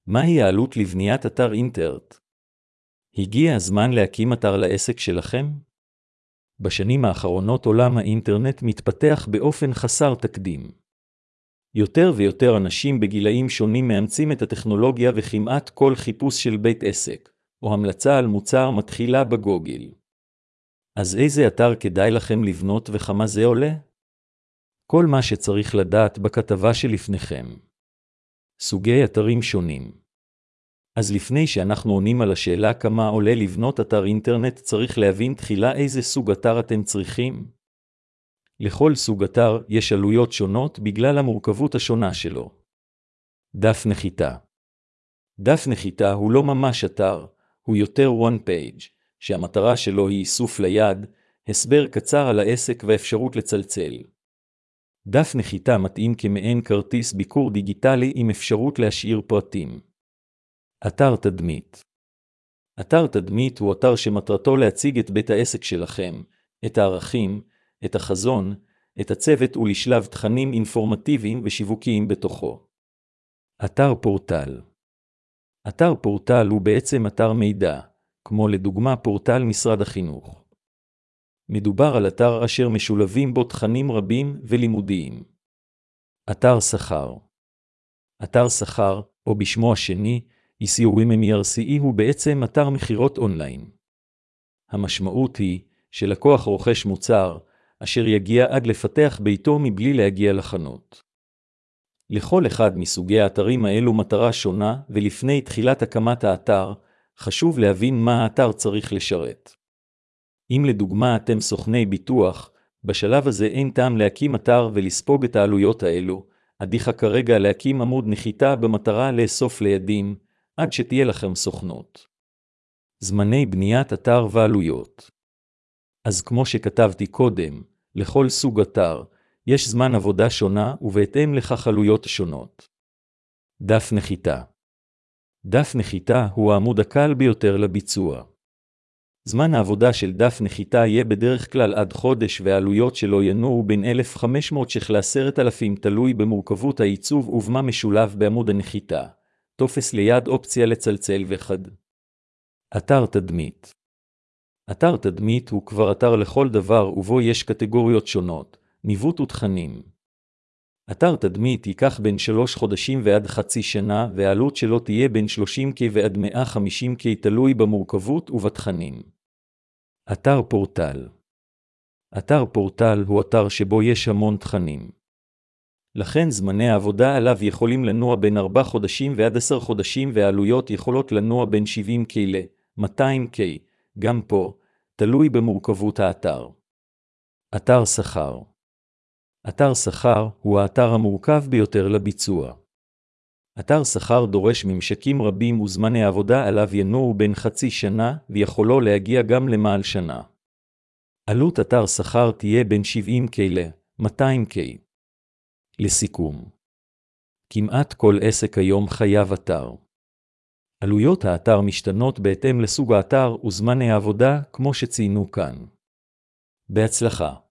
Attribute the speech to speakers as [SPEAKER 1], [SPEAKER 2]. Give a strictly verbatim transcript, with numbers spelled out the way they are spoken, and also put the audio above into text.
[SPEAKER 1] מהי העלות לבניית אתר אינטרנט? הגיע הזמן להקים אתר לעסק שלכם? בשנים האחרונות עולם האינטרנט מתפתח באופן חסר תקדים. יותר ויותר אנשים בגילאים שונים מאמצים את הטכנולוגיה, וכמעט כל חיפוש של בית עסק או המלצה על מוצר מתחילה בגוגל. אז איזה אתר כדאי לכם לבנות וכמה זה עולה? כל מה שצריך לדעת בכתבה שלפניכם. סוגי אתרים שונים. אז לפני שאנחנו עונים על השאלה כמה עולה לבנות אתר אינטרנט, צריך להבין תחילה איזה סוג אתר אתם צריכים. לכל סוג אתר יש עלויות שונות בגלל המורכבות השונה שלו. דף נחיתה. דף נחיתה הוא לא ממש אתר, הוא יותר one page, שהמטרה שלו היא איסוף ליד, הסבר קצר על העסק ואפשרות לצלצל. דף נחיתה מתאים כמעין כרטיס ביקור דיגיטלי עם אפשרות להשאיר פרטים. אתר תדמית. אתר תדמית הוא אתר שמטרתו להציג את בית העסק שלכם, את הערכים, את החזון, את הצוות ולשלב תכנים אינפורמטיביים ושיווקיים בתוכו. אתר פורטל. אתר פורטל הוא בעצם אתר מידע, כמו לדוגמה פורטל משרד החינוך. מדובר על אתר אשר משולבים בו תכנים רבים ולימודיים. אתר שכר. אתר שכר, או בשמו השני, E C O M M E R C E, הוא בעצם אתר מחירות אונליין. המשמעות היא שלקוח רוכש מוצר, אשר יגיע עד לפתח ביתו מבלי להגיע לחנות. לכל אחד מסוגי האתרים האלו מטרה שונה, ולפני תחילת הקמת האתר, חשוב להבין מה האתר צריך לשרת. אם לדוגמה אתם סוכני ביטוח, בשלב הזה אין טעם להקים אתר ולספוג את העלויות האלו, עדיף כרגע להקים עמוד נחיתה במטרה לאסוף לידים, עד שתהיה לכם סוכנות. זמני בניית אתר ועלויות. אז כמו שכתבתי קודם, לכל סוג אתר, יש זמן עבודה שונה ובהתאם לכך עלויות שונות. דף נחיתה. דף נחיתה הוא העמוד הקל ביותר לביצוע. זמן העבודה של דף נחיתה יהיה בדרך כלל עד חודש, והעלויות שלו ינועו בין אלף וחמש מאות ש"ח ל-עשרת אלפים, תלוי במורכבות העיצוב ובמה משולב בעמוד הנחיתה. טופס ליד, אופציה לצלצל וחד. אתר תדמית. אתר תדמית הוא כבר אתר לכל דבר ובו יש קטגוריות שונות, ניווט ותכנים. אתר תדמית ייקח בין שלוש חודשים ועד חצי שנה, והעלות שלו תהיה בין שלושים קי ועד מאה וחמישים קי, תלוי במורכבות ובתכנים. אתר פורטל. אתר פורטל הוא אתר שבו יש המון תכנים. לכן זמני העבודה עליו יכולים לנוע בין ארבעה חודשים ועד עשרה חודשים, והעלויות יכולות לנוע בין שבעים קי ל-מאתיים קי, גם פה, תלוי במורכבות האתר. אתר שכר. אתר שכר הוא האתר המורכב ביותר לביצוע. אתר שכר דורש ממשקים רבים וזמני העבודה עליו ינועו בין חצי שנה ויכולו להגיע גם למעל שנה. עלות אתר שכר תהיה בין שבעים קי ל-מאתיים קי. לסיכום, כמעט כל עסק היום חייב אתר. עלויות האתר משתנות בהתאם לסוג האתר וזמני העבודה כמו שציינו כאן. בהצלחה.